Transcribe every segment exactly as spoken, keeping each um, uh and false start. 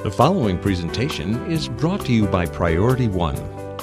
The following presentation is brought to you by Priority One.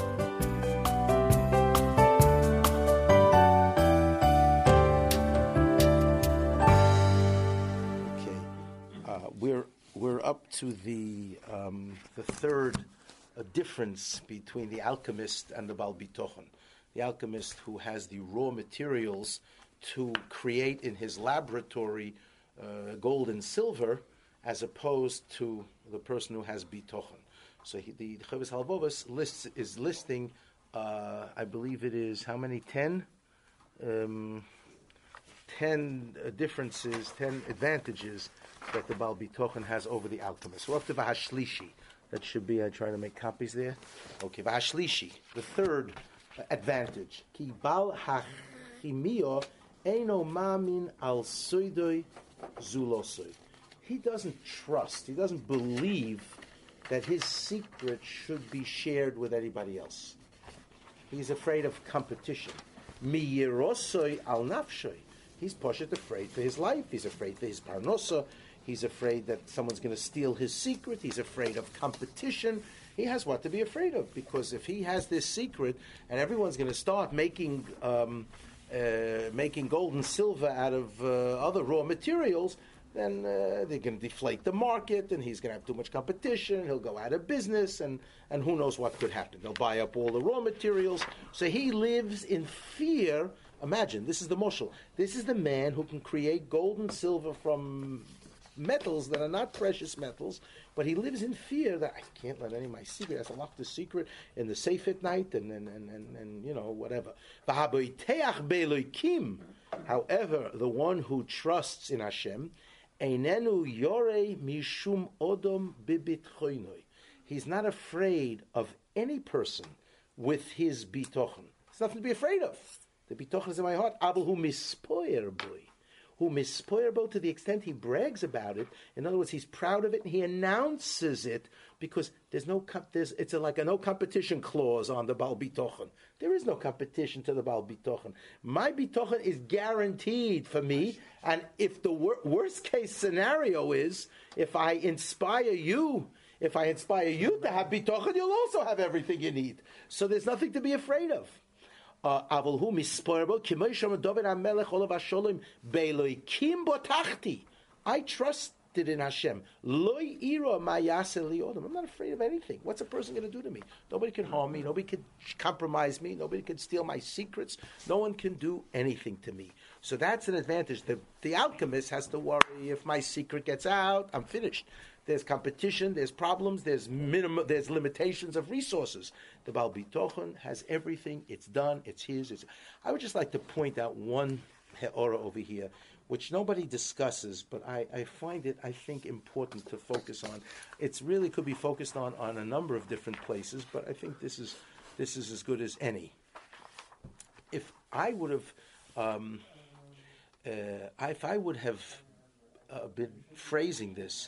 Okay, uh, we're we're up to the um, the third uh, difference between the alchemist and the Baal Bitochen. The alchemist who has the raw materials to create in his laboratory uh, gold and silver, as opposed to the person who has bitochen. So he, the Chovos Halevovos lists is listing, uh, I believe it is how many? Ten, um, ten uh, differences, ten advantages that the Baal Bitochen has over the alchemist. We're up to Vahashlishi. That should be. I try to make copies there. Okay, Vahashlishi, the third uh, advantage. Ki Baal Hachimio Eino Mamin Al Soidoi Zulosoi. He doesn't trust, he doesn't believe that his secret should be shared with anybody else. He's afraid of competition. Mi yirosoi al nafshoi. He's poshet afraid for his life. He's afraid for his parnosa. He's afraid that someone's going to steal his secret. He's afraid of competition. He has what to be afraid of, because if he has this secret and everyone's going to start making um, uh, making gold and silver out of uh, other raw materials, then uh, they're going to deflate the market, and he's going to have too much competition. He'll go out of business, and, and who knows what could happen. They'll buy up all the raw materials. So he lives in fear. Imagine, this is the moshel. This is the man who can create gold and silver from metals that are not precious metals, but he lives in fear that I can't let any of my secret. I have to lock the secret in the safe at night, and, and, and, and, and you know, whatever. However, the one who trusts in Hashem, Einenu yorei mishum odom bibitchoinoi. He's not afraid of any person with his bitochen. There's nothing to be afraid of. The bitochen is in my heart. Abel hu mispoyer boy. Who mispoyer bo to the extent he brags about it. In other words, he's proud of it and he announces it, because there's no comp- there's it's a, like a no competition clause on the Baal Bitochen. There is no competition to the Baal Bitochen. My Bitochen is guaranteed for me, and if the wor- worst case scenario is, if I inspire you, if I inspire you to have Bitochen, you'll also have everything you need. So there's nothing to be afraid of. Uh, I trusted in Hashem. I'm not afraid of anything. What's a person going to do to me? Nobody can harm me. Nobody can compromise me. Nobody can steal my secrets. No one can do anything to me. So that's an advantage. The, the alchemist has to worry, if my secret gets out, I'm finished. There's competition, there's problems, there's minimum, there's limitations of resources. The Baal Bitochen has everything. It's done. It's his. It's, I would just like to point out one he'ora over here, which nobody discusses, but I, I find it, I think, important to focus on. It's really could be focused on on a number of different places, but I think this is this is as good as any. If I would have, um, uh, if I would have uh, been phrasing this,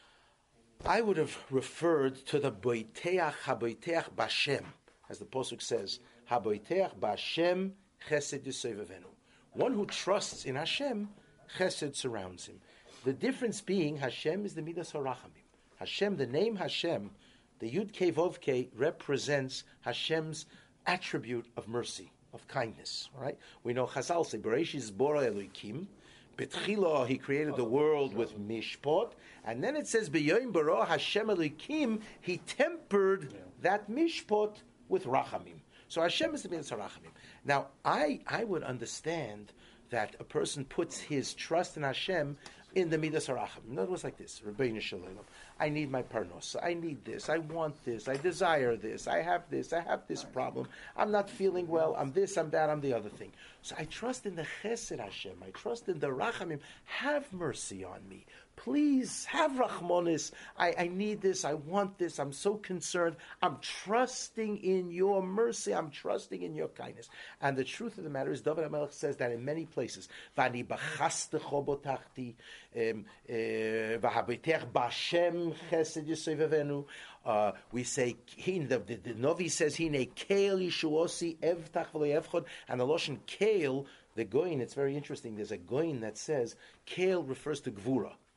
I would have referred to the Boiteach HaBoiteach Bashem, as the Pasuk says, HaBoiteach Bashem Chesed Yisevevenu. One who trusts in Hashem, Chesed surrounds him. The difference being, Hashem is the Midas HaRachamim. Hashem, the name Hashem, the Yud Kei Vov Kei, represents Hashem's attribute of mercy, of kindness. All right? We know Chazal say, Bereshis Bora Elokim. Betchila, he created the world with mishpot, and then it says, B'yoyim bara Hashem Elokim, he tempered that mishpot with rachamim. So Hashem is the midas harachamim. Now, I I would understand that a person puts his trust in Hashem in the midas harachamim. In other words, like this: Rebbeinu Shalom, I need my parnos. I need this. I want this. I desire this. I have this. I have this problem. I'm not feeling well. I'm this. I'm that. I'm the other thing. So I trust in the Chesed Hashem. I trust in the Rachamim. Have mercy on me. Please have Rachmonis. I, I need this. I want this. I'm so concerned. I'm trusting in your mercy. I'm trusting in your kindness. And the truth of the matter is, David HaMelech says that in many places. V'ani b'chastecho botachti, v'habitech b'Hashem chesed yisevevenu. We say, he, the, the, the Novi says, Hine keil yishuosi evtach v'lo yevchod. And the Lashon keil, the goyin, it's very interesting. There's a goyin that says, keil refers to gvura.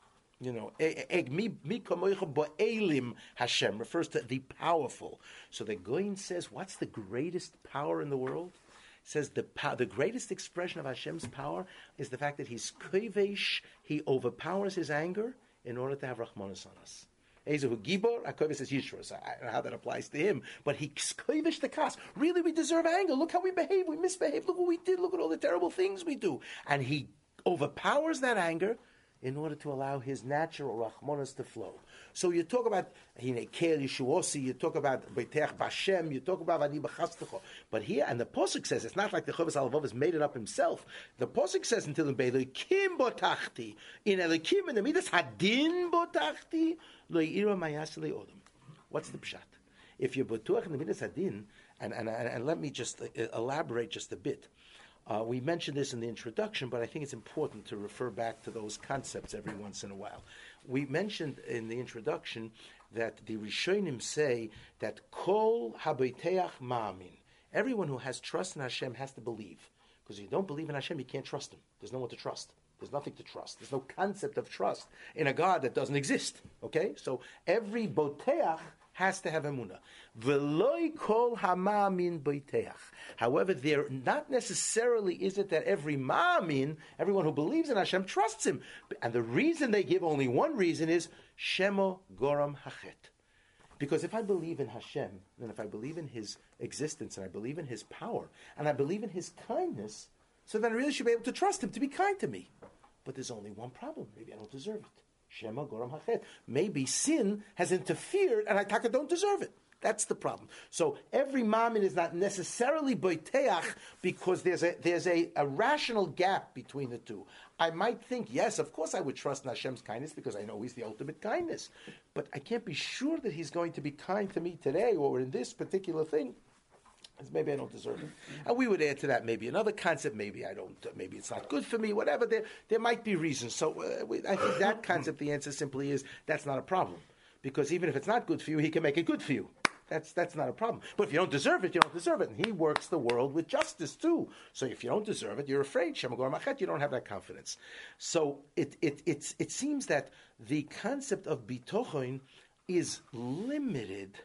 You know, eg mi mi kamoicha bo'elim Hashem refers to the powerful. So the Goyin says, what's the greatest power in the world? He says the po- the greatest expression of Hashem's power is the fact that He's kovesh, He overpowers His anger in order to have Rachmanis on us. Ezehu Gibor, Akovis says Yishros. I don't know how that applies to him, but he kovesh the kas. Really, we deserve anger. Look how we behave. We misbehave. Look what we did. Look at all the terrible things we do. And He overpowers that anger in order to allow His natural Rachmanis to flow. So you talk about Hine Kel Yeshuosi, you talk about Beiteach Bashem, you talk about Vani B'chastecho. But here, and the Pasuk says, it's not like the Chovos HaLevavos has made it up himself. The Pasuk says until in Be'elokim Botachti, in Elokim, in the Midas Hadin Botachti, Lo Yira Mayas Le'odom. What's the pshat? If you're Botuach in the Midas Hadin, and, and, and, and let me just uh, elaborate just a bit. Uh, we mentioned this in the introduction, but I think it's important to refer back to those concepts every once in a while. We mentioned in the introduction that the Rishonim say that Kol Habeiteach Ma'amin. Everyone who has trust in Hashem has to believe. Because if you don't believe in Hashem, you can't trust Him. There's no one to trust. There's nothing to trust. There's no concept of trust in a God that doesn't exist. Okay? So every Boteach has to have emunah. V'loi kol ha'ma'amin boiteach. However, there not necessarily is it that every ma'amin, everyone who believes in Hashem, trusts Him. And the reason they give only one reason is Shemo Goram Hachet. Because if I believe in Hashem, and if I believe in His existence, and I believe in His power, and I believe in His kindness, so then I really should be able to trust Him to be kind to me. But there's only one problem. Maybe I don't deserve it. Shema Goram Hachet. Maybe sin has interfered and I taka don't deserve it. That's the problem. So every mamin is not necessarily boiteach because there's a there's a, a rational gap between the two. I might think, yes, of course I would trust in Hashem's kindness because I know He's the ultimate kindness. But I can't be sure that He's going to be kind to me today or in this particular thing. Maybe I don't deserve it. And we would add to that maybe another concept, maybe I don't, maybe it's not good for me, whatever. There there might be reasons. So uh, we, I think that concept, the answer simply is, that's not a problem. Because even if it's not good for you, He can make it good for you. That's that's not a problem. But if you don't deserve it, you don't deserve it. And He works the world with justice too. So if you don't deserve it, you're afraid. Shemagor Machet, you don't have that confidence. So it it it's, it seems that the concept of bitochon is limited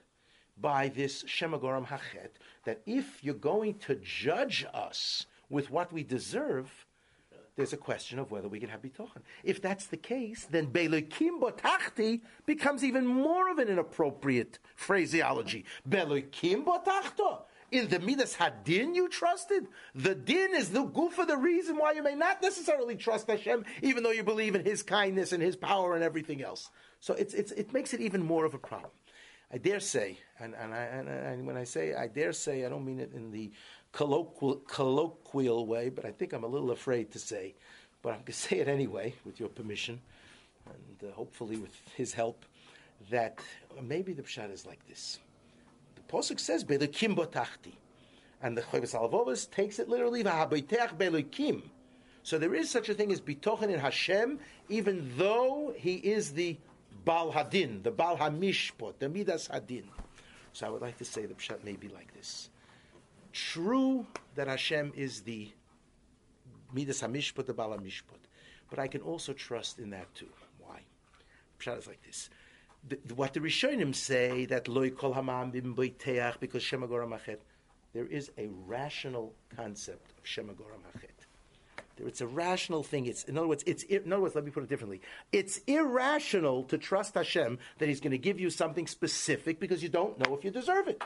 by this Shemagoram Hachet, that if you're going to judge us with what we deserve, there's a question of whether we can have bitochen. If that's the case, then Be'elokim Botachti becomes even more of an inappropriate phraseology. Be'elokim Botachto. In the Midas Hadin you trusted? The din is the goof of the reason why you may not necessarily trust Hashem, even though you believe in His kindness and His power and everything else. So it's, it's, it makes it even more of a problem. I dare say, and, and, I, and, and when I say I dare say, I don't mean it in the colloquial, colloquial way, but I think I'm a little afraid to say, but I'm going to say it anyway, with your permission, and uh, hopefully with His help, that maybe the pshat is like this. The Pasuk says, Be'elokim botachti, and the Chovos HaLevavos takes it literally, V'haboiteach be'elokim. So there is such a thing as bitochen in Hashem, even though He is the Baal Hadin, the Baal Hamishpot, the Midas Hadin. So I would like to say the pshat may be like this. True that Hashem is the Midas Hamishpot, the Baal Hamishpot, but I can also trust in that too. Why? The pshat is like this. The, the, what the Rishonim say, that Loi Kol Hamam Bim Boiteach, because Shemagoram Hachet, there is a rational concept of Shemagoram Hachet. It's a rational thing. It's in other words, it's in other words. Let me put it differently. It's irrational to trust Hashem that He's going to give you something specific because you don't know if you deserve it.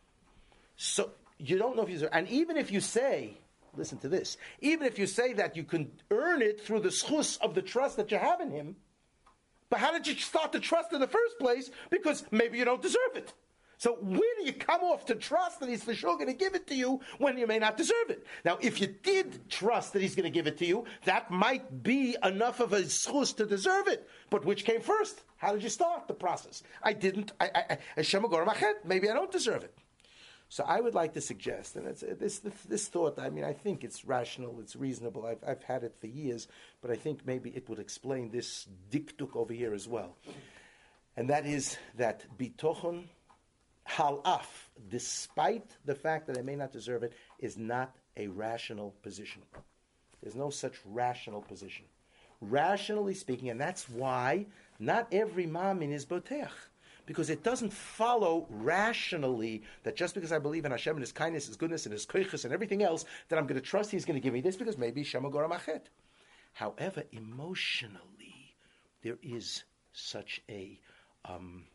So you don't know if you deserve. And even if you say, listen to this, even if you say that you can earn it through the schus of the trust that you have in Him, but how did you start to trust in the first place? Because maybe you don't deserve it. So where do you come off to trust that He's for sure going to give it to you when you may not deserve it? Now, if you did trust that He's going to give it to you, that might be enough of a schus to deserve it. But which came first? How did you start the process? I didn't. I, I, I, maybe I don't deserve it. So I would like to suggest, and it's, this, this this thought, I mean, I think it's rational, it's reasonable. I've, I've had it for years, but I think maybe it would explain this diktuk over here as well. And that is that bitochon halaf, despite the fact that I may not deserve it, is not a rational position. There's no such rational position. Rationally speaking, and that's why Not every mamin is boteach. Because it doesn't follow rationally that just because I believe in Hashem and His kindness, His goodness, and His koiches and everything else, that I'm going to trust He's going to give me this because maybe Shema Gora Machet. However, emotionally, there is such a um,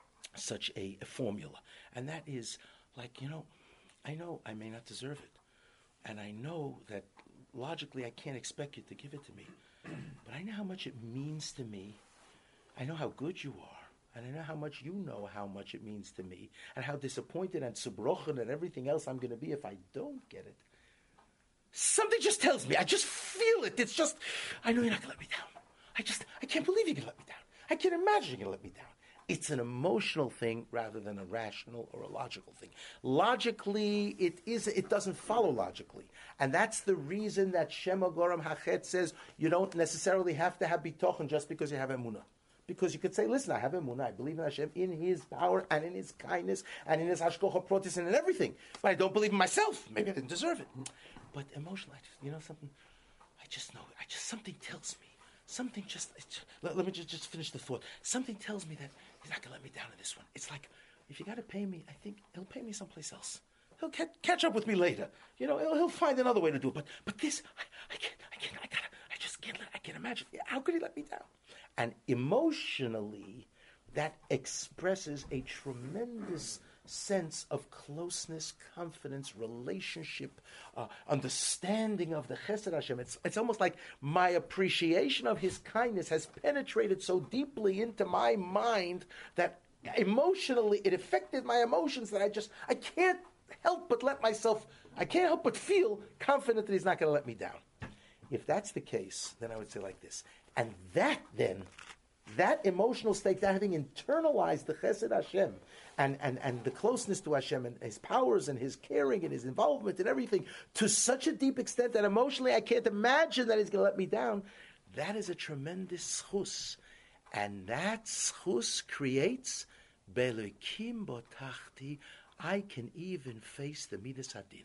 such a, a formula, and that is like, you know, I know I may not deserve it, and I know that logically I can't expect you to give it to me, but I know how much it means to me. I know how good you are. And I know how much you know how much it means to me, and how disappointed and subrochen and everything else I'm going to be if I don't get it. Something just tells me, I just feel it. It's just, I know you're not going to let me down. I just, I can't believe you're going to let me down. I can't imagine you're going to let me down. It's an emotional thing rather than a rational or a logical thing. Logically, it is. It doesn't follow logically. And that's the reason that Shema Goram Hachet says you don't necessarily have to have bitochen just because you have emunah. Because you could say, listen, I have emunah, I believe in Hashem, in His power and in His kindness and in His hashkocha protis and in everything. But I don't believe in myself. Maybe I didn't deserve it. But emotionally, I just, you know something? I just know, I just, something tells me. Something just, just let, let me just, just finish the thought. Something tells me that He's not going to let me down in this one. It's like, if you got to pay me, I think He'll pay me someplace else. He'll ca- catch up with me later. You know, he'll, he'll find another way to do it. But but this, I, I can't, I can't, I gotta, I just can't let, I can't imagine. How could He let me down? And emotionally, that expresses a tremendous sense of closeness, confidence, relationship, uh, understanding of the Chesed Hashem. It's, it's almost like my appreciation of His kindness has penetrated so deeply into my mind that emotionally it affected my emotions that I just, I can't help but let myself, I can't help but feel confident that He's not going to let me down. If that's the case, then I would say like this. And that then, that emotional state, that having internalized the Chesed Hashem and, and, and the closeness to Hashem and His powers and His caring and His involvement and everything to such a deep extent that emotionally I can't imagine that He's going to let me down, that is a tremendous schus. And that schus creates Be'elokim botachti, I can even face the Midas Hadin.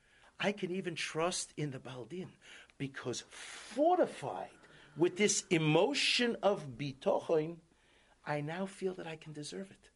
I can even trust in the Baldin because fortified with this emotion of bitochen, I now feel that I can deserve it.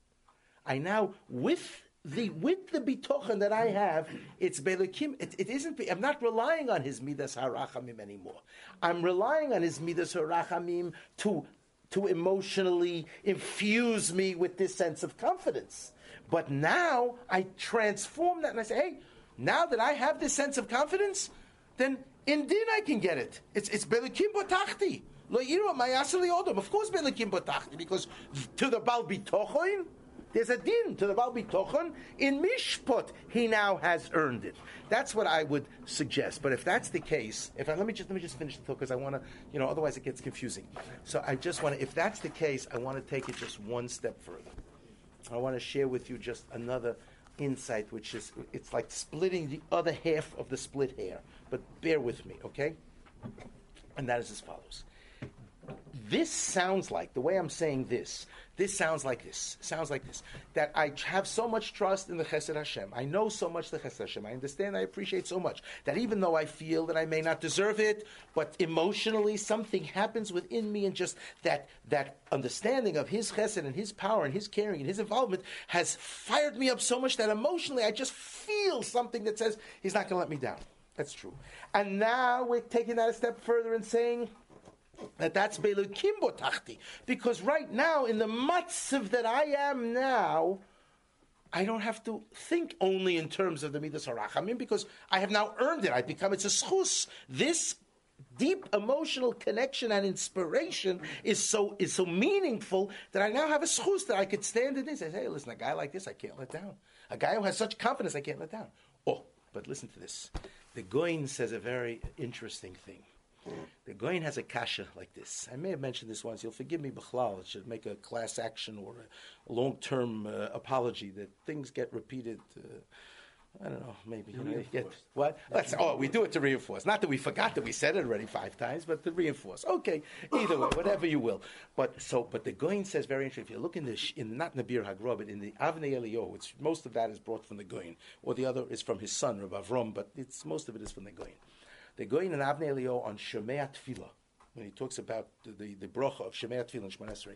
I now, with the with the bitochen that I have, it's Be'elokim. It, it isn't. I'm not relying on His midas harachamim anymore. I'm relying on His midas harachamim to to emotionally infuse me with this sense of confidence. But now I transform that and I say, hey, now that I have this sense of confidence, then in din I can get it. It's it's Be'elokim botachti. Lo yiro mayaseh li'odom. Of course Be'elokim botachti, because to the Baal Bitochen, there's a din. To the Baal Bitochen, in Mishpot, he now has earned it. That's what I would suggest. But if that's the case, if I, let me just let me just finish the thought because I want to, you know, otherwise it gets confusing. So I just want to, if that's the case, I want to take it just one step further. I want to share with you just another insight, which is, it's like splitting the other half of the split hair. But bear with me, okay? And that is as follows. This sounds like, the way I'm saying this, this sounds like this, sounds like this, that I have so much trust in the Chesed Hashem. I know so much the Chesed Hashem. I understand, I appreciate so much, that even though I feel that I may not deserve it, but emotionally something happens within me, and just that that understanding of His Chesed and His power and His caring and His involvement has fired me up so much that emotionally I just feel something that says He's not going to let me down. That's true. And now we're taking that a step further and saying that that's Be'elokim botachti. Because right now, in the matzav that I am now, I don't have to think only in terms of the midas harachamim, because I have now earned it. I become, it's a schus. This deep emotional connection and inspiration is so is so meaningful that I now have a schus that I could stand in this and say, hey, listen, a guy like this I can't let down. A guy who has such confidence I can't let down. Oh, but listen to this. The Goin says a very interesting thing. The Goin has a kasha like this. I may have mentioned this once. You'll forgive me, B'chlal. It should make a class action or a long-term uh, apology that things get repeated. Uh, I don't know, maybe. You know, you get, what? Let's, oh, we do it to reinforce. Not that we forgot that we said it already five times, but to reinforce. Okay, either way, whatever you will. But so, but the Goin says very interesting. If you look in the, in not in the Bir Hagra, but in the Avnei Eliyahu, which most of that is brought from the Goin, or the other is from his son, Rav Avram, but it's most of it is from the Goin. The Goin and Avnei Eliyahu on Shomei Tefillah. when he talks about the, the, the bracha of Shemei Tefillin Shemona Esrei,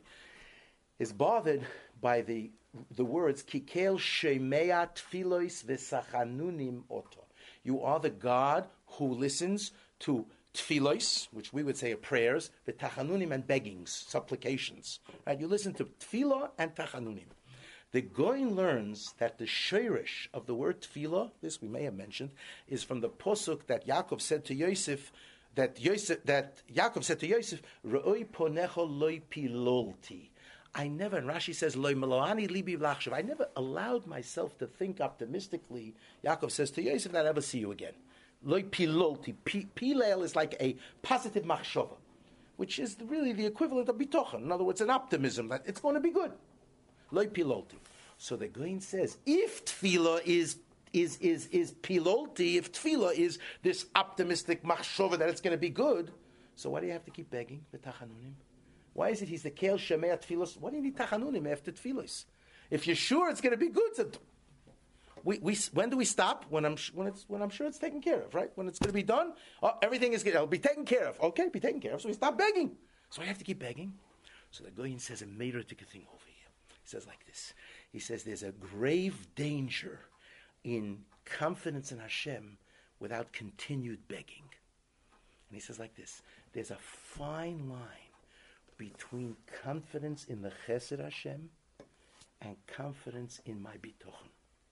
is bothered by the the words Kikel Shemei Tfilos V'Sachanunim Oto. You are the God who listens to tfilos, which we would say are prayers, v'tachanunim and beggings, supplications. Right? You listen to tfilah and tachanunim. The Goin learns that the sheirish of the word tfilah, this we may have mentioned, is from the posuk that Yaakov said to Yosef, that Yosef, that Yaakov said to Yosef, Re'oi ponecho loi pilolti. I never, and Rashi says, Loi meloani libi v'lachshav. I never allowed myself to think optimistically, Yaakov says to Yosef, that I'll never see you again. Loi pilolti. Pilel is like a positive machshava, which is really the equivalent of bitochen. In other words, an optimism that it's going to be good. Loi pilolti. So the Goin says, if tefillah is is is is pilolti, if tefillah is this optimistic machshava that it's going to be good, so why do you have to keep begging the tachanunim? Why is it he's the Kel Shemei Tfilos? Why do you need Tachanunim after Tfilos? If you're sure it's going to be good, so we, we, when do we stop? When I'm when it's when I'm sure it's taken care of, right? When it's going to be done, oh, everything is going to be taken care of. Okay, be taken care of. So we stop begging. So I have to keep begging. So the Goyin says a Meirotik thing over here. He says like this. He says there's a grave danger in confidence in Hashem without continued begging. And he says like this. There's a fine line between confidence in the Chesed Hashem and confidence in my bitochen.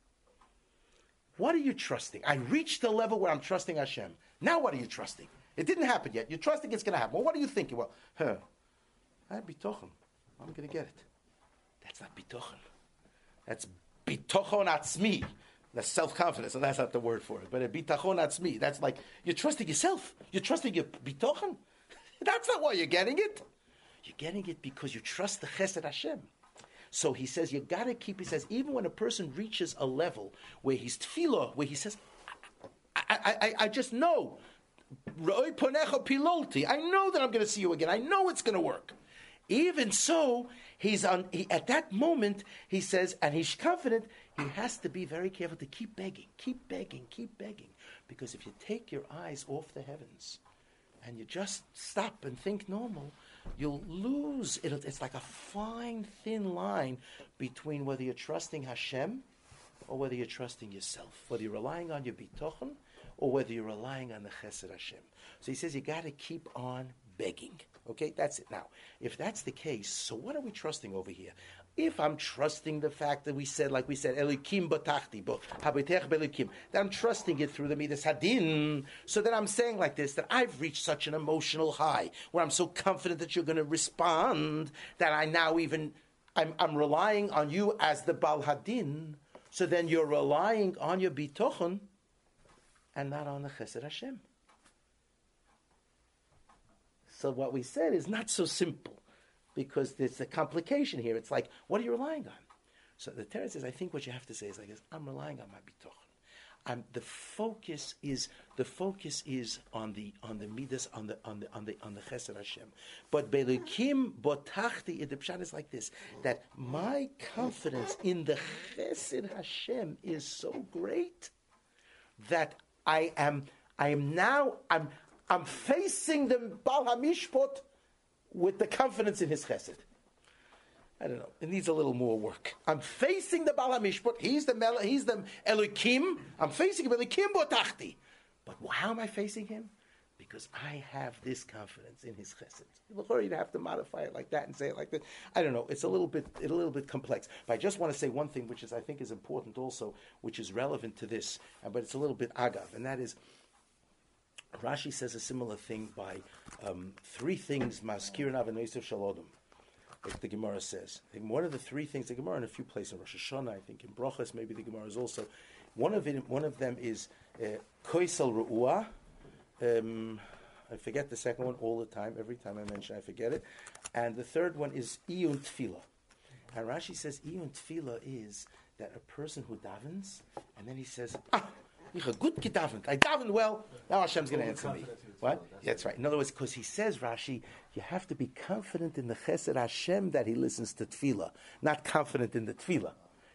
What are you trusting? I reached the level where I'm trusting Hashem. Now what are you trusting? It didn't happen yet. You're trusting it's going to happen. Well, what are you thinking? Well, huh, I have bitochen. I'm going to get it. That's not bitochen. That's bitochen atzmi. That's self-confidence, and that's not the word for it. But a bitachon atzmi. That's like, you're trusting yourself. You're trusting your bitochen. That's not why you're getting it. You're getting it because you trust the Chesed Hashem. So he says, you got to keep, he says, even when a person reaches a level where he's tefillah, where he says, I, I, I, I just know, Roi ponecho pilolti, I know that I'm going to see you again. I know it's going to work. Even so, he's on, he, at that moment, he says, and he's confident, he has to be very careful to keep begging, keep begging, keep begging. Because if you take your eyes off the heavens, and you just stop and think normal, you'll lose. It'll, it's like a fine, thin line between whether you're trusting Hashem or whether you're trusting yourself, whether you're relying on your bitochen or whether you're relying on the Chesed Hashem. So he says you got to keep on begging. Okay, that's it. Now, if that's the case, so what are we trusting over here? If I'm trusting the fact that we said, like we said, Elikim b'tachti, habitech b'elikim, that I'm trusting it through the Midas Hadin, so that I'm saying like this, that I've reached such an emotional high, where I'm so confident that you're going to respond, that I now even, I'm, I'm relying on you as the Bal Hadin, so then you're relying on your bitochen, and not on the Chesed Hashem. So what we said is not so simple, because there's a complication here. It's like, what are you relying on? So the Torah says, I think what you have to say is like this: I'm relying on my bitochen. I'm, the focus is the focus is on the on the midas on the on the on the on the Chesed Hashem. But Belukim botachti, the pshat is like this: that my confidence in the Chesed Hashem is so great that I am I am now I'm. I'm facing the Bal HaMishpot with the confidence in his chesed. I don't know. It needs a little more work. I'm facing the Bal HaMishpot. He's the Mel- He's the Elokim. I'm facing him. Elokim botachti. But how am I facing him? Because I have this confidence in his chesed. Before you'd have to modify it like that and say it like that. I don't know. It's a little bit, it's a little bit complex. But I just want to say one thing, which is I think is important also, which is relevant to this, but it's a little bit agav, and that is, Rashi says a similar thing by um, three things, Maskirin Avanosef Shalodom, like the Gemara says. I think one of the three things, the Gemara in a few places, in Rosh Hashanah, I think in Brochas, maybe the Gemara is also, one of it, one of them is Koisel uh, Ru'ua. Um, I forget the second one all the time. Every time I mention I forget it. And the third one is Iyun Tefillah. And Rashi says Iyun Tefillah is that a person who davens, and then he says, ah, Ich a good gedavened. I davened well. Now Hashem's going to answer me. What? Yeah, that's right. In other words, because he says, Rashi, you have to be confident in the Chesed Hashem that he listens to tefillah, not confident in the tefillah.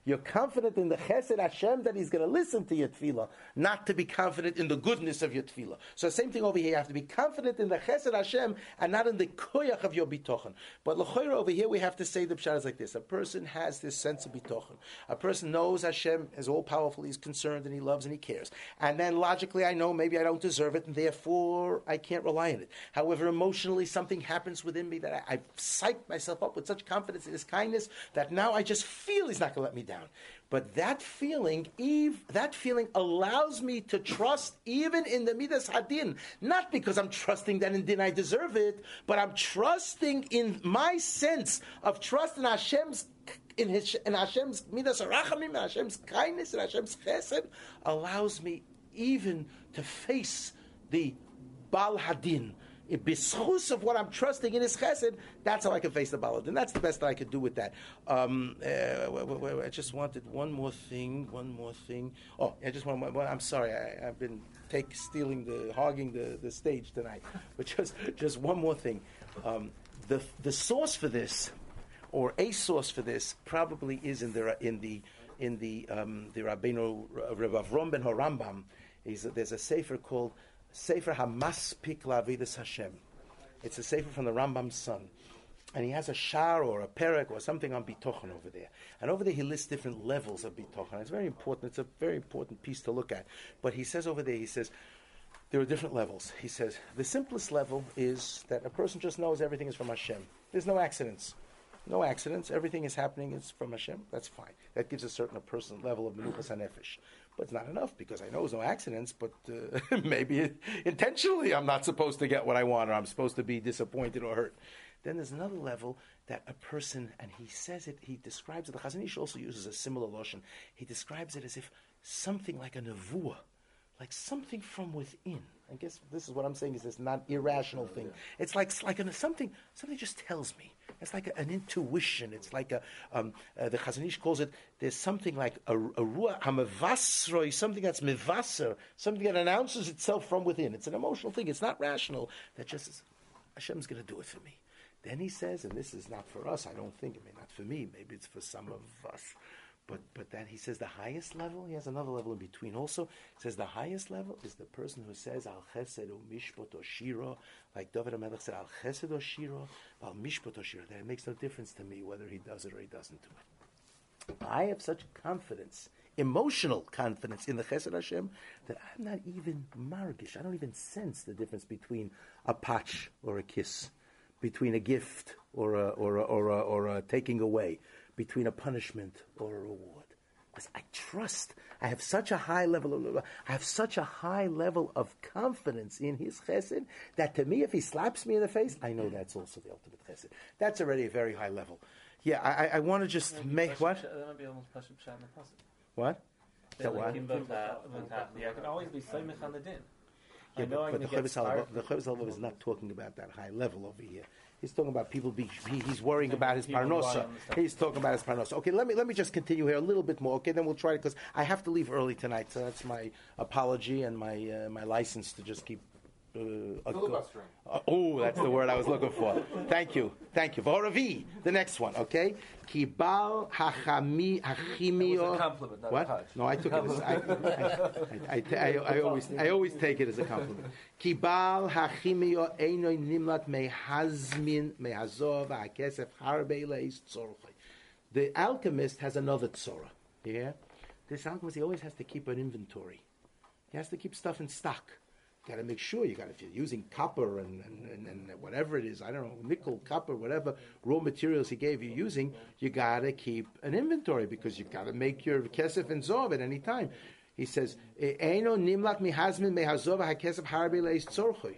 You're confident in the Chesed Hashem that He's going to listen to your tefillah, not to be confident in the goodness of your tefillah. So same thing over here. You have to be confident in the Chesed Hashem and not in the koyach of your bitochen. But l'choira over here we have to say the pshat is like this: a person has this sense of bitochen. A person knows Hashem is all powerful. He's concerned and He loves and He cares. And then logically, I know maybe I don't deserve it, and therefore I can't rely on it. However, emotionally, something happens within me that I, I've psyched myself up with such confidence in His kindness that now I just feel He's not going to let me down. But that feeling, Eve, that feeling allows me to trust even in the Midas Hadin, not because I'm trusting that in Din I deserve it, but I'm trusting in my sense of trust in Hashem's in His in Hashem's Midas Rachamim, in Hashem's kindness, in Hashem's Chesed, allows me even to face the Bal Hadin. B'schus of what I'm trusting in His Chesed, that's how I can face the Balad, and that's the best that I could do with that. Um, uh, I just wanted one more thing, one more thing. Oh, I just want. Well, I'm sorry, I, I've been take stealing the hogging the, the stage tonight, but just just one more thing. Um, the the source for this, or a source for this, probably is in the in the in the um, the Rabbeinu Rav Avram ben Harambam. He's, there's a sefer called Sefer HaMaspik La'avidas Hashem. It's a sefer from the Rambam's son. And he has a shar or a perek or something on bitochen over there. And over there he lists different levels of bitochen. It's very important. It's a very important piece to look at. But he says over there, he says, there are different levels. He says, the simplest level is that a person just knows everything is from Hashem. There's no accidents. No accidents. Everything is happening. It's from Hashem. That's fine. That gives a certain a person level of menuchas hanefesh. But it's not enough because I know there's no accidents. But uh, maybe it, intentionally I'm not supposed to get what I want, or I'm supposed to be disappointed or hurt. Then there's another level that a person, and he says it. He describes it. The Chazon Ish also uses a similar lotion. He describes it as if something like a nevuah, like something from within. I guess this is what I'm saying is this not irrational thing. It's like it's like an, something something just tells me. It's like a, an intuition. It's like a um, uh, the Chazon Ish calls it. There's something like a, a ruach hamavasroi, something that's mivasser, something that announces itself from within. It's an emotional thing. It's not rational. That just is, Hashem's going to do it for me. Then he says, and this is not for us. I don't think. I mean, not for me. Maybe it's for some of us. But but then he says the highest level, he has another level in between also. He says the highest level is the person who says Al Chesed U Mishpot O Shiro, like David HaMelech said, Al Chesed O Shiro, Al Mishpot O Shiro. That it makes no difference to me whether he does it or he doesn't do it. I have such confidence, emotional confidence in the Chesed Hashem that I'm not even margish. I don't even sense the difference between a patch or a kiss, between a gift or a, or a, or a, or a taking away, between a punishment or a reward. Because I trust. I have such a high level of I have such a high level of confidence in His chesed that to me, if He slaps me in the face, I know that's also the ultimate chesed. That's already a very high level. Yeah, I, I, I want to just make what? That might be almost pashut pshat in the pasuk. What? That what? Yeah, I can always be soymech on the din. Yeah, I know but, I'm but the going to get Chavis the Chavis Halva is not talking about that high level over here. He's talking about people. Be, he, he's worrying about his parnosa. He's talking about his parnosa. Okay, let me let me just continue here a little bit more. Okay, then we'll try it because I have to leave early tonight. So that's my apology and my uh, my license to just keep. Uh, Filibustering. Uh, oh, that's the word I was looking for. Thank you, thank you. V'horavi, the next one. Okay, kibal hachami hachimio. Compliment, not What? a touch. No, I took it as I, I, I, I, I, I always I always take it as a compliment. Kibal hachimio einoi nimlat mehazmin mehazov hakesef harbe leis tzorchay. The alchemist has another tzora. Yeah, this alchemist he always has to keep an inventory. He has to keep stuff in stock. Got to make sure you got if you're using copper and, and, and, and whatever it is, I don't know, nickel, copper, whatever raw materials he gave you using, you got to keep an inventory because you got to make your kesef and zov at any time. He says, "Eino nimlat mihazmin mehazov hakesef harbe leis tzorchay."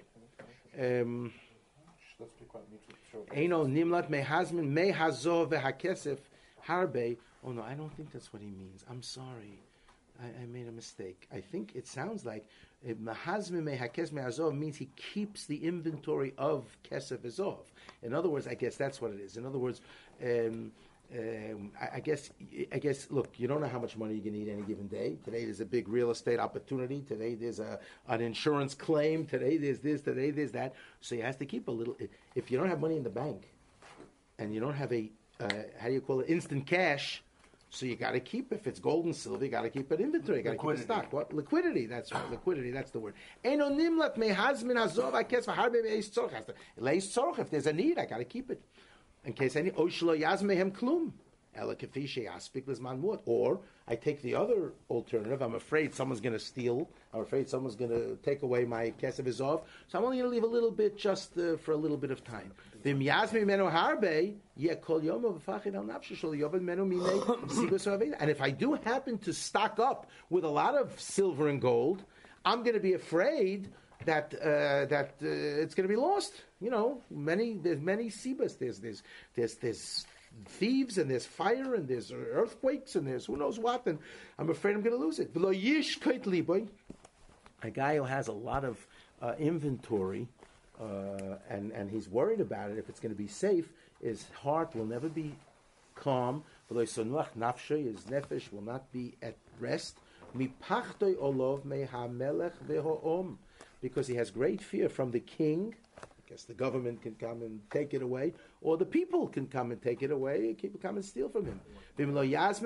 Eino nimlat mehazmin mehazov hakesef harbe. Oh no, I don't think that's what he means. I'm sorry. I, I made a mistake. I think it sounds like Mahazmi mehakes me'azov means he keeps the inventory of kesef azov. In other words, I guess that's what it is. In other words, um, um, I, I guess, I guess. Look, you don't know how much money you can need any given day. Today there's a big real estate opportunity. Today there's a an insurance claim. Today there's this. Today there's that. So he has to keep a little. If you don't have money in the bank, and you don't have a uh, how do you call it, instant cash. So you got to keep, if it's gold and silver, you got to keep it inventory. You got to keep it stock. What liquidity? That's right. Liquidity. That's the word. If there's a need, I got to keep it in case any. Or I take the other alternative. I'm afraid someone's going to steal. I'm afraid someone's going to take away my kesef izov. So I'm only going to leave a little bit, just uh, for a little bit of time. And if I do happen to stock up with a lot of silver and gold, I'm going to be afraid that uh, that uh, it's going to be lost. You know, many there's many sibas. There's there's there's there's thieves and there's fire and there's earthquakes and there's who knows what, and I'm afraid I'm going to lose it. A guy who has a lot of uh, inventory uh, and and he's worried about it if it's going to be safe, his heart will never be calm. His nefesh will not be at rest. Because he has great fear from the king. I guess the government can come and take it away, or the people can come and take it away, and keep come and steal from him. And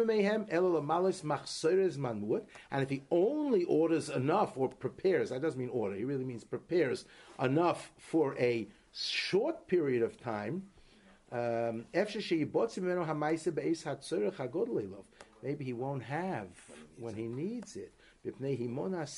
if he only orders enough, or prepares, that doesn't mean order, he really means prepares enough for a short period of time, um, maybe he won't have when he needs it. Because he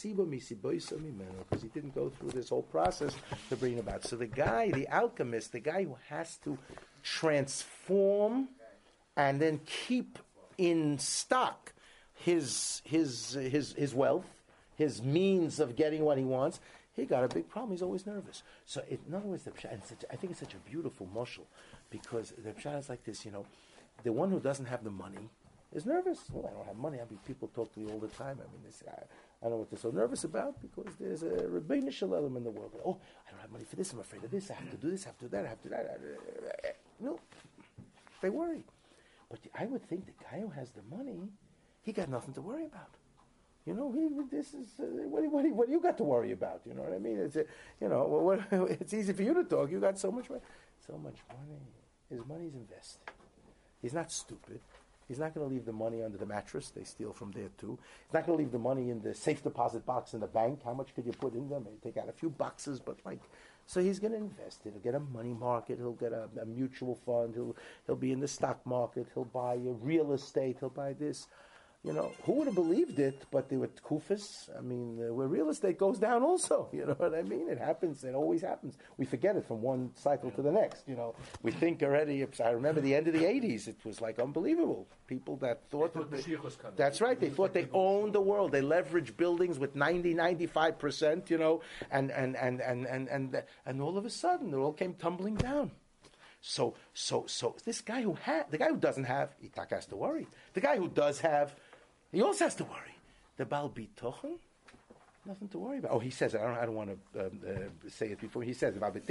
didn't go through this whole process to bring it about. So the guy, the alchemist, the guy who has to transform and then keep in stock his his his his wealth, his means of getting what he wants, he got a big problem. He's always nervous. So it, in other words, the pshat, and such, I think it's such a beautiful mushal, because the pshat is like this, you know, the one who doesn't have the money is nervous. Well, I don't have money. I mean, people talk to me all the time. I mean, they say, I, I don't know what they're so nervous about, because there's a Rebbeinu Shalom in the world. Oh, I don't have money for this. I'm afraid of this. I have to do this. I have to do that. I have to do that. No, they worry. But I would think the guy who has the money, he got nothing to worry about. You know, he, this is uh, what, what, what do you got to worry about? You know what I mean? It's a, you know, what, it's easy for you to talk. You got so much money. So much money. His money's invested. He's not stupid. He's not going to leave the money under the mattress. They steal from there too. He's not going to leave the money in the safe deposit box in the bank. How much could you put in them? Maybe take out a few boxes, but like, so he's going to invest it. He'll get a money market. He'll get a, a mutual fund. He'll he'll be in the stock market. He'll buy a real estate. He'll buy this. You know, who would have believed it? But they were kufis. I mean, uh, where real estate goes down also. You know what I mean? It happens. It always happens. We forget it from one cycle to the next. You know, we think already. I remember the end of the eighties. It was like unbelievable. People that thought, that they, that's right. They thought they owned the world. They leveraged buildings with ninety, ninety-five percent. You know, and and and and and and and all of a sudden, it all came tumbling down. So so so this guy who ha- the guy who doesn't have, he has to worry. The guy who does have, he also has to worry. The Baal Bitochen, nothing to worry about. Oh, he says, I don't, I don't want to um, uh, say it before. He says, but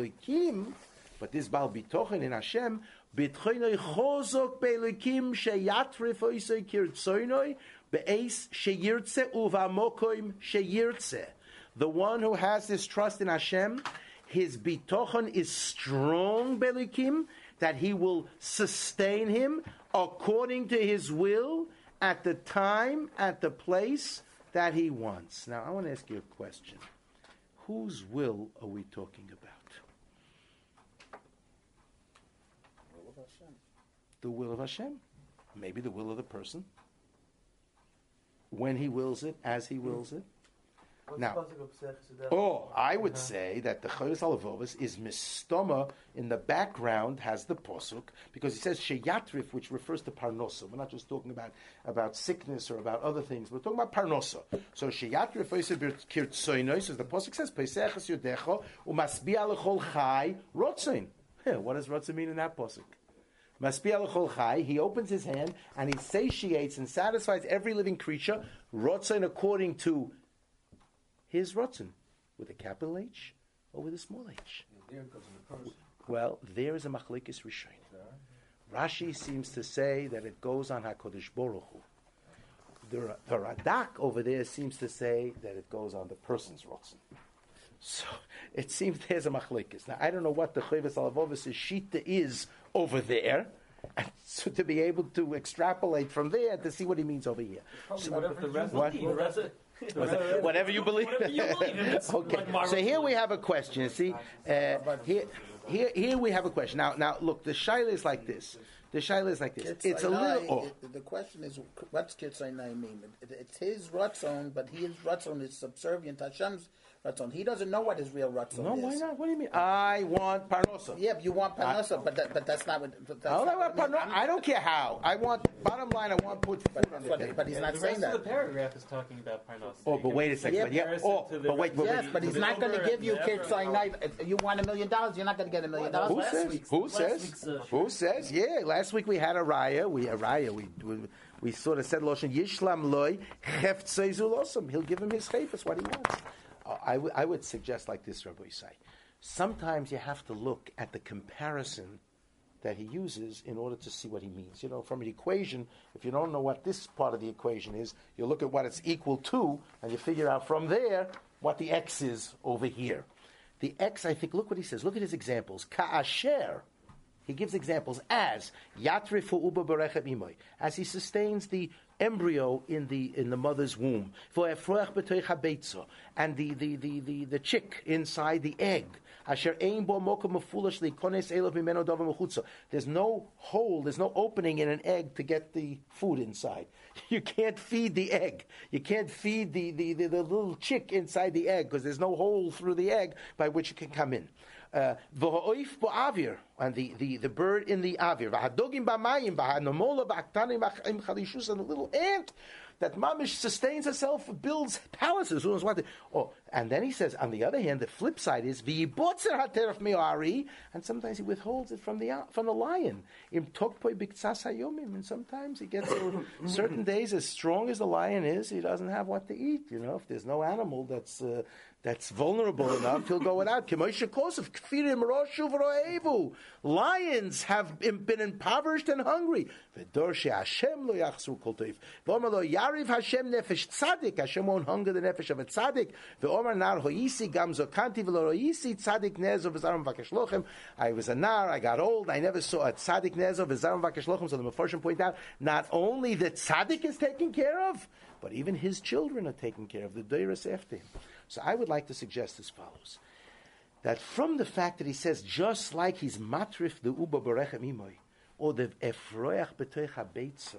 this Baal Bitochen in Hashem, Bitochen chozok be'elokim sheyatrif oisei kirtzoinoi be'eis sheyirtze uvamokoim sheyirtze. The one who has this trust in Hashem, his bitochen is strong, be'elokim, that he will sustain him according to his will, at the time, at the place that he wants. Now, I want to ask you a question. Whose will are we talking about? Will of Hashem. The will of Hashem. Maybe the will of the person. When he wills it, as he wills it. Now, oh, I would say that the Chodesh Alavovos is mistoma in the background, has the posuk, because he says sheyatrif, which refers to parnosa. We're not just talking about, about sickness or about other things. We're talking about parnosa. So sheyatrif kirtzoinoi, so the posuk says peseches yodecho umasbia lechol chai rotzoin. What does rotzoin mean in that posuk? Masbia lechol chai. He opens his hand and he satiates and satisfies every living creature. Rotzoin according to his rotzen, with a capital H or with a small h. Well, there is a machlekes rishonim. Rashi seems to say that it goes on HaKadosh Baruch Hu. The, the Radak over there seems to say that it goes on the person's rotzen. So it seems there's a machlekes. Now I don't know what the Chodesh Alavovos' shita is over there. and so to be able to extrapolate from there to see what he means over here. Probably So, whatever the you rest- what? believe. That's it. whatever you believe. Whatever you believe in. It's Okay. like my So here religion. we have a question. See, uh, here, here, here we have a question. Now, now look. The shaila is like this. The shaila is like this. It's a little. Oh. It, the question is, what's Kirtzonai mean? It, it, it's his ratzon, but his ratzon is subservient to Hashem's ratzon. He doesn't know what his real ratzon No, is. why not? What do you mean? I want parnosa. Yeah, but you want parnasa, but that, but that's not what. But that's I don't, not want what I mean. parno- I don't care how. I want. Bottom line, I want to put food on the But, table. but he's not the saying rest of that. the paragraph is talking about parnos. Oh, but wait a second. Yeah, But yeah. comparison Oh, to the but wait. But Yes, wait. but he's the not going to Uber give you and never- Kirtzonai. If you want a million dollars, you're not going to get a million dollars. Who Last says? week's- Who last says? week's, uh, Who says? Yeah, last week we had a raya. We a raya. We we, we sort of said Loshen Yishlam loy cheftzei zulosam. He'll give him his chayfus what he wants. Uh, I, w- I would suggest like this, Rabbi Yisai. Sometimes you have to look at the comparison that he uses in order to see what he means. You know, from an equation, if you don't know what this part of the equation is, you look at what it's equal to, and you figure out from there what the x is over here. The x, I think, look what he says. Look at his examples. Ka'asher. He gives examples as yatrifu uba berechem imoy, as he sustains the embryo in the in the mother's womb, and the the, the, the the chick inside the egg. There's no hole, there's no opening in an egg to get the food inside. You can't feed the egg. You can't feed the, the, the, the little chick inside the egg because there's no hole through the egg by which it can come in. Uh, and the, the, the bird in the avir, and the little ant that mamish sustains herself, builds palaces. Oh, and then he says, on the other hand, the flip side is and sometimes he withholds it from the from the lion. And sometimes he gets certain days as strong as the lion is, he doesn't have what to eat. You know, if there's no animal that's uh, that's vulnerable enough, he'll go without. Lions have been impoverished and hungry. Hashem Hashem won't hunger the nefesh of a tzaddik. I was a nar, I got old, I never saw a tzaddik nezo v'zaram v'keshlochem. So the Mefarshim point out, not only the tzaddik is taken care of, but even his children are taken care of, the deiros after him. So I would like to suggest as follows, that from the fact that he says, just like he's matrif the uba berechem imoy, or the efroach b'toich habeitzo,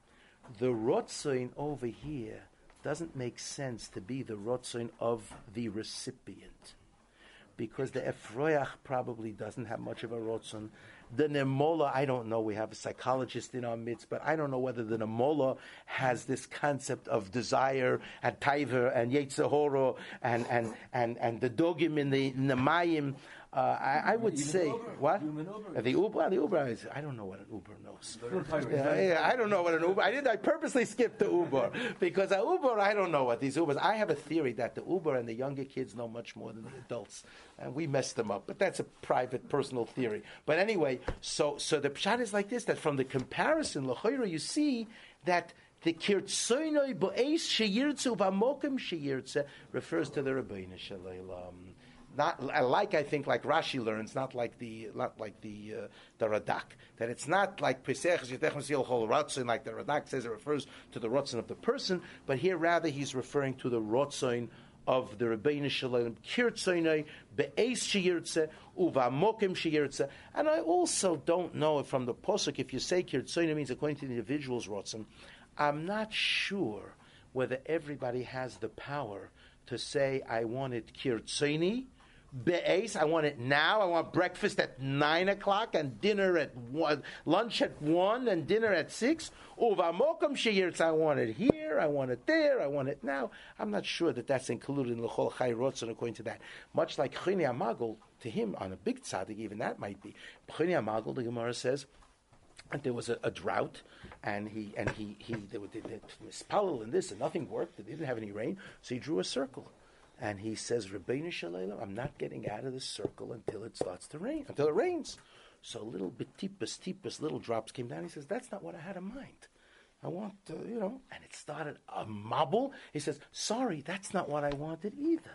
the rotzoin over here doesn't make sense to be the rotzoin of the recipient, because the efroach probably doesn't have much of a rotzon. The nemola, I don't know. We have a psychologist in our midst, but I don't know whether the nemola has this concept of desire and taiver and yetzehoro and and and and the dogim in the in the mayim. Uh, I, I would say what uh, the Uber. The Uber is. I don't know what an Uber knows. Yeah, yeah, I don't know what an Uber. I did. I purposely skipped the Uber because a Uber. I don't know what these Ubers. I have a theory that the Uber and the younger kids know much more than the adults, and we messed them up. But that's a private, personal theory. But anyway, so so the pshat is like this: that from the comparison, l'choira, you see that the kirtzoinoi bo'eis sheyirtzu v'amokim sheyirtze refers to the Rebbeinu Shalom. Not like I think like Rashi learns, not like the not like the uh, the Radak. That it's not like Pesach Yitechem Chol Ratzon like the Radak says. It refers to the Ratzon of the person, but here rather he's referring to the Ratzon of the Rebbeinu Shalom. Kirtzoinai be'eis sheyirtze uva mokim sheyirtze. And I also don't know from the posuk if you say Kirtzoinai means according to the individual's Ratzon. I'm not sure whether everybody has the power to say I want it Kirtzoini. Be'ez, I want it now. I want breakfast at nine o'clock and dinner at one, lunch at one and dinner at six. Uva mokum sheyirtz, I want it here. I want it there. I want it now. I'm not sure that that's included in l'chol chay rotzon according to that. Much like Chini Amagol, to him on a big tzaddik, even that might be. Chini Amagol, the Gemara says, and there was a, a drought, and he and he he they were mispalel and this, and nothing worked. They didn't have any rain, so he drew a circle. And he says, Rebbeinu Shalom, I'm not getting out of this circle until it starts to rain, until it rains. So little bitipus, tipus, little drops came down. He says, that's not what I had in mind. I want, uh, you know, and it started a mabul. He says, sorry, that's not what I wanted either.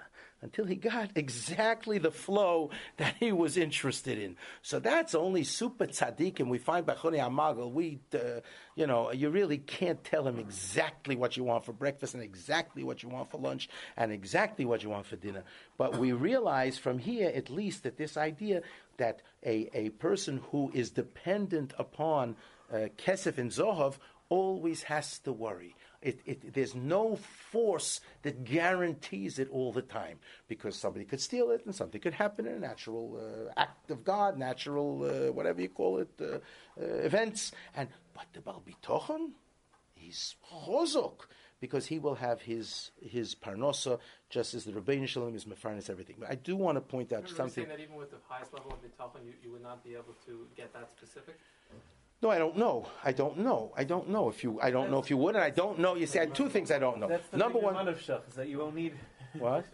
until he got exactly the flow that he was interested in. So that's only super tzaddikim. We find Bechonei Amagal, we, uh, you know, you really can't tell him exactly what you want for breakfast and exactly what you want for lunch and exactly what you want for dinner. But we realize from here, at least, that this idea that a, a person who is dependent upon uh, kesef and zohav always has to worry. It, it, there's no force that guarantees it all the time, because somebody could steal it and something could happen in a natural uh, act of God, natural, uh, whatever you call it, uh, uh, events. And But the Baal Bitochon, he's chozok, because he will have his his parnosa, just as the Rebbeinu Shalom is mefarnes everything. But I do want to point out Remember something. saying that even with the highest level of bitachon, you, you would not be able to get that specific? No, I don't know. I don't know. I don't know if you. I don't know if you would, and I don't know. You see, I, two things I don't know. That's the Number thing one, of shach is that you won't need. what?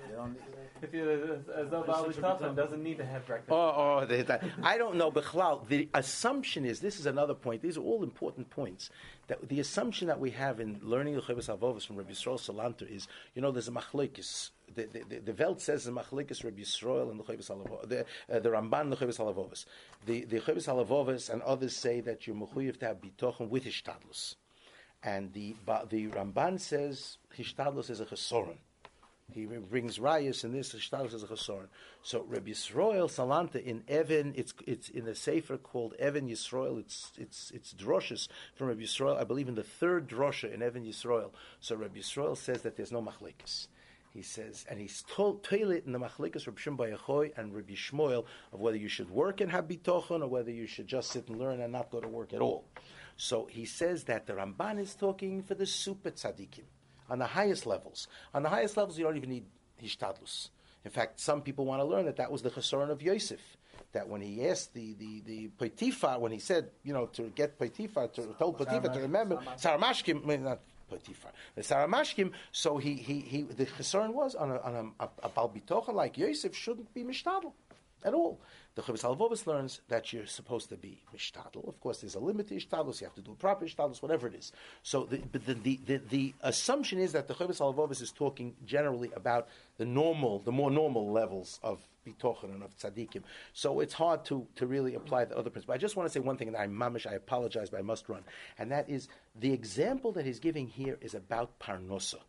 If you as though Baal Bitachon doesn't need to have breakfast. Oh, oh, they, that, I don't know. Bechlal, the assumption is, this is another point. These are all important points. That the assumption that we have in learning the Chovos HaLevavos from Rabbi Yisrael Salanter is, you know, there's a machlokes. The, the, the, the Welt says the machlokes Rabbi Yisrael and the Chovos HaLevavos, the, uh, the Ramban and the Chovos HaLevavos. The, the Chovos HaLevavos and others say that you're mechuyev to have bitochon with hishtadlus. And the, the Ramban says hishtadlus is a chesoron. He brings rayas in this hishtadlus as a chesoron. So Rabbi Yisrael Salanter in Even, it's it's in a sefer called Even Yisrael. It's it's it's droshes from Rabbi Yisrael. I believe in the third drosha in Even Yisrael. So Rabbi Yisrael says that there's no machlekes. He says, and he's told it in the machlekes Rabbi Shimon Bar Yochai and Rabbi Shmuel of whether you should work and have bitochon or whether you should just sit and learn and not go to work at all. So he says that the Ramban is talking for the super tzaddikim. On the highest levels. On the highest levels, you don't even need hishtadlus. In fact, some people want to learn that that was the chesoron of Yosef. That when he asked the the the Potiphar, when he said, you know, to get Potiphar, to tell Potiphar to remember, Saramashkim, not Potiphar, the Saramashkim, so he, he, he the chesoron was on a, on a, a Baal Bitochon like Yosef shouldn't be mishtadl at all. The Chovos HaLevavos learns that you're supposed to be mishtadl. Of course, there's a limit to ishtadlus. You have to do a proper ishtadlus, whatever it is. So the the, the, the, the assumption is that the Chovos HaLevavos is talking generally about the normal, the more normal levels of bitochon and of tzaddikim. So it's hard to, to really apply the other principle. I just want to say one thing, and I'm mamish, I apologize, but I must run. And that is, the example that he's giving here is about parnosa.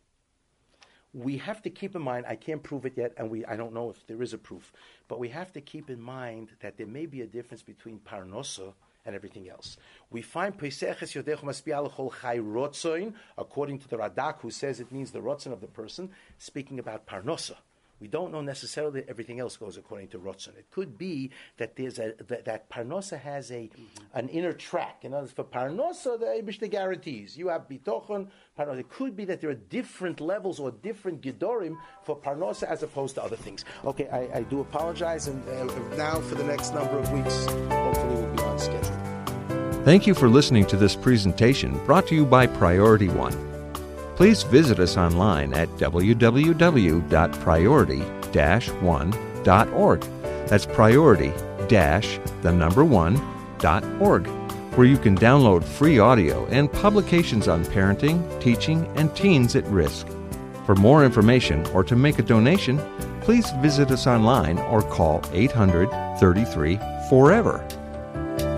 We have to keep in mind, I can't prove it yet, and we I don't know if there is a proof, but we have to keep in mind that there may be a difference between parnosa and everything else. We find Peseches Yodecho Maspia L'chol Chai Rotzoin, according to the Radak, who says it means the rotzon of the person, speaking about parnosa. We don't know necessarily that everything else goes according to Rotzon. It could be that there's a that, that Parnosa has a mm-hmm. an inner track. In other words, for Parnosa, the Eibishter guarantees. You have Bitochon, Parnosa. It could be that there are different levels or different Gedorim for Parnosa as opposed to other things. Okay, I, I do apologize, and uh, now for the next number of weeks, hopefully we'll be on schedule. Thank you for listening to this presentation brought to you by Priority One. Please visit us online at w w w dot priority dash one dot org. That's priority dash the number one dot org, where you can download free audio and publications on parenting, teaching, and teens at risk. For more information or to make a donation, please visit us online or call eight hundred thirty-three forever.